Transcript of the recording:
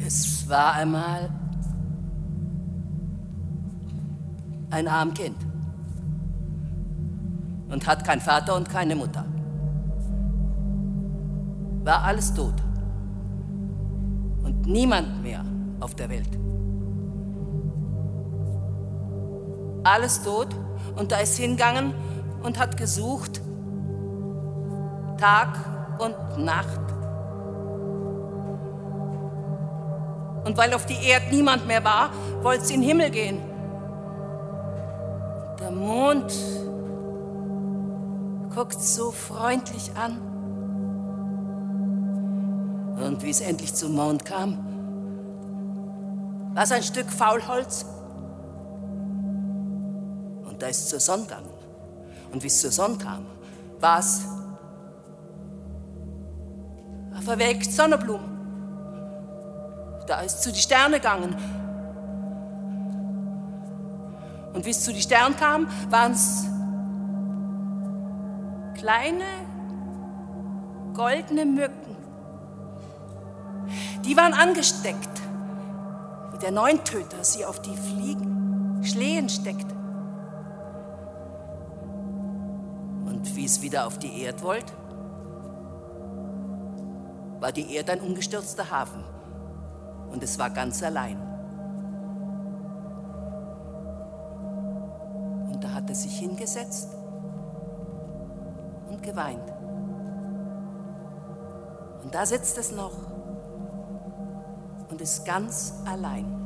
Es war einmal ein armes Kind und hat keinen Vater und keine Mutter. War alles tot und niemand mehr auf der Welt. Alles tot, und da ist hingegangen und hat gesucht, Tag und Nacht. Und weil auf die Erde niemand mehr war, wollte sie in den Himmel gehen. Der Mond guckt so freundlich an. Und wie es endlich zum Mond kam, war es ein Stück Faulholz. Und da ist es zur Sonne gegangen. Und wie es zur Sonne kam, war es eine verwelkte Sonnenblume. Da ist es zu den Sternen gegangen. Und wie es zu den Sternen kam, waren es kleine, goldene Mücken. Die waren angesteckt, wie der Neuntöter sie auf die Schleen steckt. Und wie es wieder auf die Erde wollte, war die Erde ein umgestürzter Hafen. Und es war ganz allein. Und da hat er sich hingesetzt und geweint. Und da sitzt es noch und ist ganz allein.